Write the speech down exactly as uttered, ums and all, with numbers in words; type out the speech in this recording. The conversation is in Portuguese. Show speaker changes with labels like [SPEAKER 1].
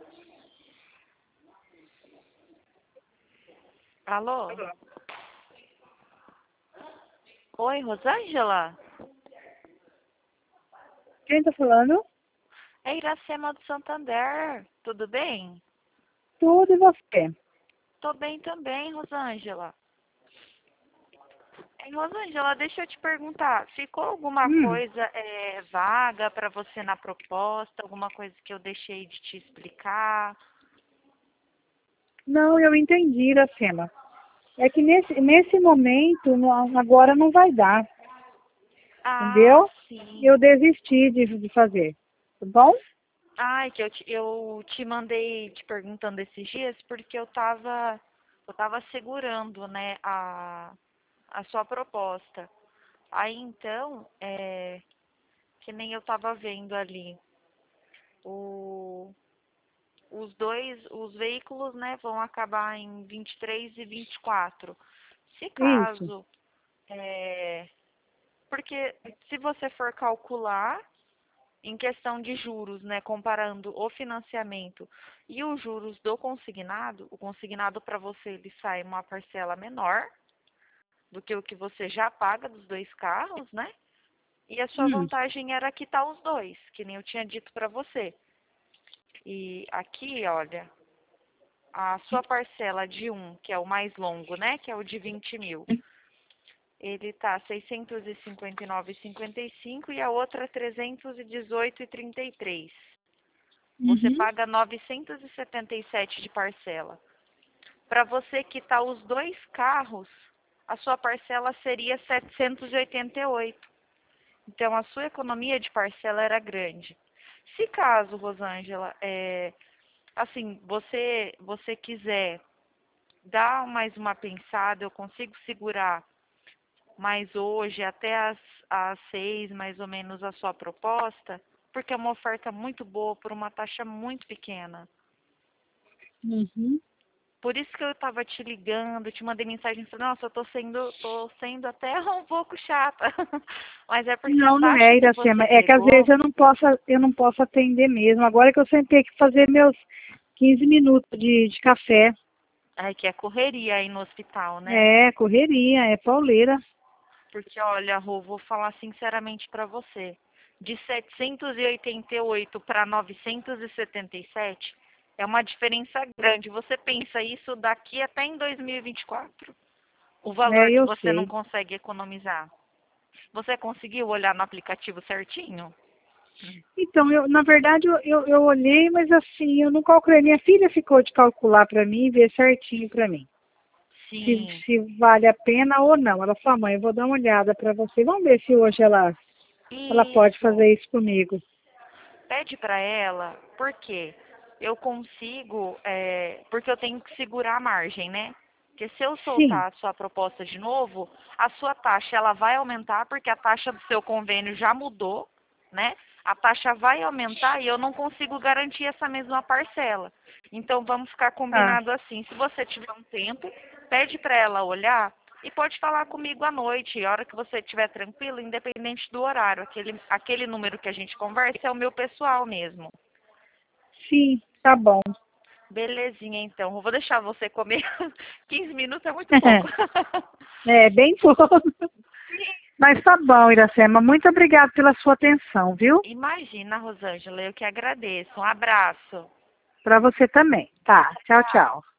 [SPEAKER 1] Alô? Oi, Rosângela?
[SPEAKER 2] Quem tá falando?
[SPEAKER 1] É Iracema do Santander. Tudo bem?
[SPEAKER 2] Tudo e você?
[SPEAKER 1] Tô bem também, Rosângela. Hein, Rosângela, deixa eu te perguntar. Ficou alguma
[SPEAKER 2] Hum,
[SPEAKER 1] coisa é, vaga para você na proposta? Alguma coisa que eu deixei de te explicar?
[SPEAKER 2] não, eu entendi, Iracema. É que nesse, nesse momento, não- agora não vai dar,
[SPEAKER 1] Ah,
[SPEAKER 2] entendeu? Eu
[SPEAKER 1] sim.
[SPEAKER 2] desisti de, de fazer, tá bom?
[SPEAKER 1] Ai, que eu te, eu te mandei te perguntando esses dias porque eu tava, eu tava segurando, né, a, a sua proposta. Aí então, é, que nem eu tava vendo ali, o, os dois, os veículos, né, vão acabar em vinte e três e vinte e quatro. Se
[SPEAKER 2] Isso.
[SPEAKER 1] caso, é, porque se você for calcular em questão de juros, né, comparando o financiamento e os juros do consignado, o consignado para você ele sai uma parcela menor do que o que você já paga dos dois carros, né? E a sua
[SPEAKER 2] Hum,
[SPEAKER 1] vantagem era quitar os dois, que nem eu tinha dito para você. E aqui, olha, a sua parcela de um, que é o mais longo, né, que é o de vinte mil, ele tá seiscentos e cinquenta e nove e cinquenta e cinco e a outra trezentos e dezoito e trinta e três. Você
[SPEAKER 2] uhum.
[SPEAKER 1] paga novecentos e setenta e sete de parcela. Para você quitar os dois carros, a sua parcela seria setecentos e oitenta e oito. Então, a sua economia de parcela era grande. Se caso, Rosângela, é, assim, você, você quiser dar mais uma pensada, eu consigo segurar mais hoje, até às, às seis, mais ou menos, a sua proposta, porque é uma oferta muito boa por uma taxa muito pequena.
[SPEAKER 2] Uhum.
[SPEAKER 1] Por isso que eu estava te ligando, te mandei mensagem, falei, nossa, eu tô sendo, tô sendo até um pouco chata. Mas é porque a
[SPEAKER 2] Não, não
[SPEAKER 1] taxa
[SPEAKER 2] é,
[SPEAKER 1] que
[SPEAKER 2] Iracema.
[SPEAKER 1] você
[SPEAKER 2] É que às vezes
[SPEAKER 1] pegou,
[SPEAKER 2] eu não posso, eu não posso atender mesmo. Agora que eu sentei que fazer meus quinze minutos de, de café.
[SPEAKER 1] é que é correria aí no hospital, né?
[SPEAKER 2] É, correria, é pauleira.
[SPEAKER 1] Porque, olha, Rô, vou falar sinceramente para você. De setecentos e oitenta e oito para novecentos e setenta e sete é uma diferença grande. Você pensa isso daqui até em dois mil e vinte e quatro? O
[SPEAKER 2] É,
[SPEAKER 1] valor que
[SPEAKER 2] eu
[SPEAKER 1] você não
[SPEAKER 2] sei.
[SPEAKER 1] consegue economizar. Você conseguiu olhar no aplicativo certinho?
[SPEAKER 2] Então, eu, na verdade, eu, eu, eu olhei, mas assim, eu não calculei. Minha filha ficou de calcular para mim e ver certinho para mim. Se,
[SPEAKER 1] Sim,
[SPEAKER 2] se vale a pena ou não. Ela falou, mãe, eu vou dar uma olhada para você. Vamos ver se hoje ela, ela pode
[SPEAKER 1] isso.
[SPEAKER 2] fazer isso comigo.
[SPEAKER 1] Pede para ela, porque eu consigo, é, porque eu tenho que segurar a margem, né? Porque se eu
[SPEAKER 2] Sim.
[SPEAKER 1] soltar a sua proposta de novo, a sua taxa ela vai aumentar, porque a taxa do seu convênio já mudou, né? A taxa vai aumentar e eu não consigo garantir essa mesma parcela. Então vamos ficar
[SPEAKER 2] Ah,
[SPEAKER 1] combinado assim. Se você tiver um tempo, pede para ela olhar e pode falar comigo à noite, a hora que você estiver tranquilo, independente do horário. Aquele, aquele número que a gente conversa é o meu pessoal mesmo.
[SPEAKER 2] sim, tá bom.
[SPEAKER 1] Belezinha, então. Eu vou deixar você comer. quinze minutos é muito pouco.
[SPEAKER 2] É, bem pouco. Mas tá bom, Iracema. Muito obrigada pela sua atenção, viu?
[SPEAKER 1] Imagina, Rosângela, eu que agradeço. Um abraço.
[SPEAKER 2] Para você também. Tá. Tchau,
[SPEAKER 1] Tchau.
[SPEAKER 2] tchau.